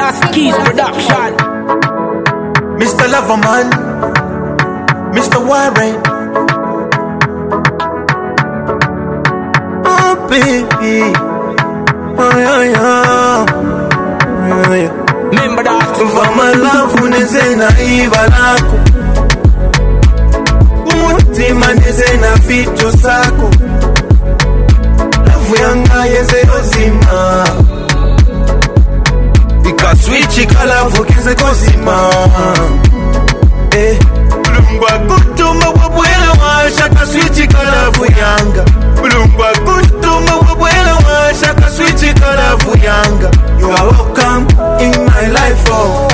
Master Keys Production. Mr. Loverman, Mr. Warren. Oh baby, oh yeah, yeah. Remember that. Vama love uneze na iva lako, umutima neze na vitu zako, lavu yanga yeze ozima, ikaswichi kalavu kize kozima. Bulungwa kutuma wabwela washa kaswichi kalavu yanga, bulungwa kutuma wabwela washa kaswichi kalavu yanga. You are welcome in my life, oh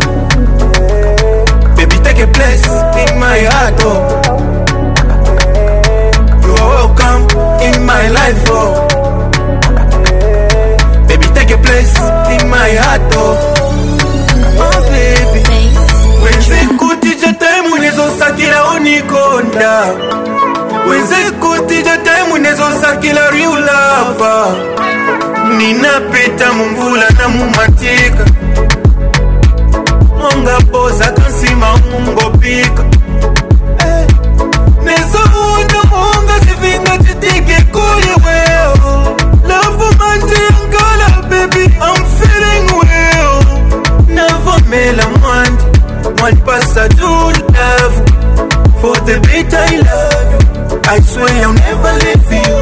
baby, take a place in my heart, oh. You are welcome in my life, oh baby, take a place in my heart, oh. Oh baby, wenze kutija time unezo sakila unikonda, wenze kutija time unezo sakila real love. Ninapita mumvula na mumatika, monga boza kansima mungo pika. Nezo uno monga sivinga chitike kuli weo. Love manje angala baby, I'm feeling well. Never mela mwandi, one pass I do love. For the beat I love you, I swear I'll never leave you.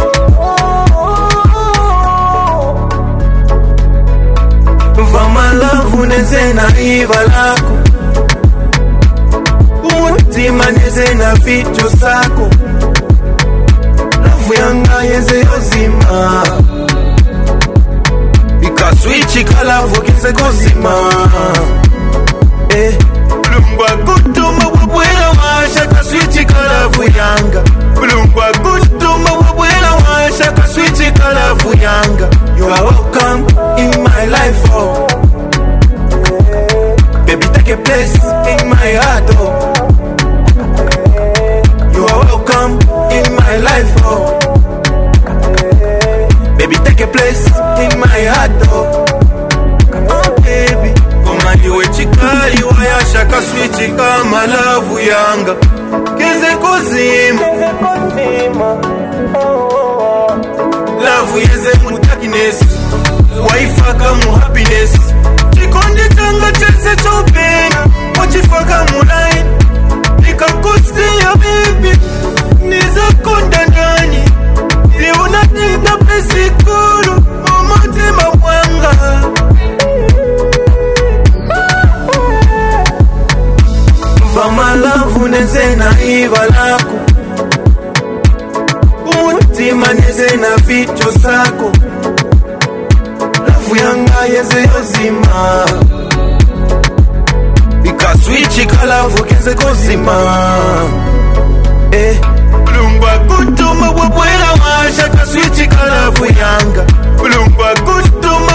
Vama love uneze na iva lako, umutima neze na vitu zako, lavu yanga yeze ozima, ikaswichi kalavu kize kozima. Bulungwa kutuma wabwela washa kaswichi kalavu yanga, bulungwa kutuma wabwela washa kaswichi kalavu yanga. You are welcome in my life, oh baby, take a place in my heart, oh. You are welcome in my life, oh baby, take a place in my heart, oh. Oh baby, koma liwe chikali wayasha kaswichi kama lavu yanga keze kozima, lavu yeze mutakiness, waifaka mu happiness. Chikondi changa chese chopena, wachifaka mu line, nikakusia baby, niza konda ndani, liuna tina pesi kuru, umutima mwanga. Vama lavu neze na iva lako, umutima neze na vitu zako, lavu yanga yeze ozima, ikaswichi kalavu kize kozima. Bulungwa kutuma wabwela washa kaswichi kalavu yanga, bulungwa kutuma